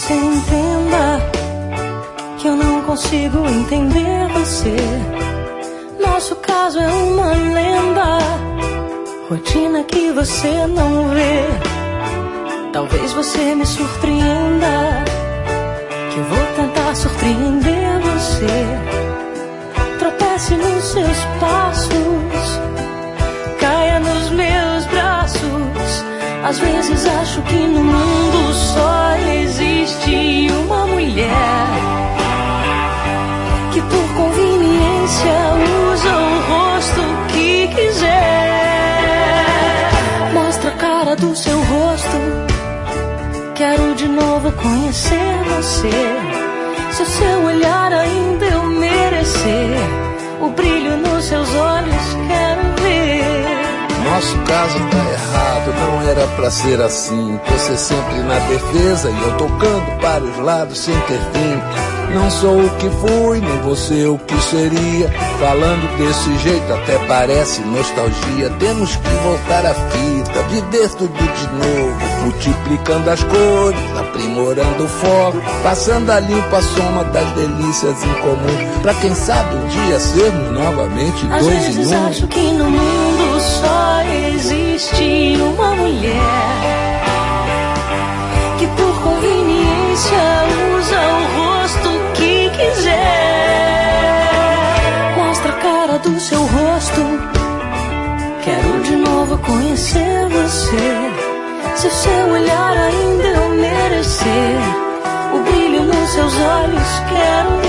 você entenda que eu não consigo entender você. Nosso caso é uma lenda, rotina que você não vê. Talvez você me surpreenda, que eu vou tentar surpreender você. Tropece nos seus passos, caia nos meus braços. Às vezes acho que no mundo só existe uma mulher que por conveniência usa o rosto que quiser. Mostra a cara do seu rosto, quero de novo conhecer você. Se o seu olhar ainda eu merecer, o brilho nos seus olhos quero ver. Nosso caso tá errado, não era pra ser assim. Você sempre na defesa e eu tocando para os lados sem ter fim. Não sou o que fui, nem você o que seria. Falando desse jeito até parece nostalgia. Temos que voltar à fita, viver tudo de novo, multiplicando as cores, aprimorando o foco, passando a limpo a soma das delícias em comum, pra quem sabe um dia sermos novamente às dois vezes em um. Acho que no mundo só existe uma mulher que por conveniência usa o rosto que quiser. Mostra a cara do seu rosto, quero de novo conhecer você. Se o seu olhar ainda eu merecer, o brilho nos seus olhos quero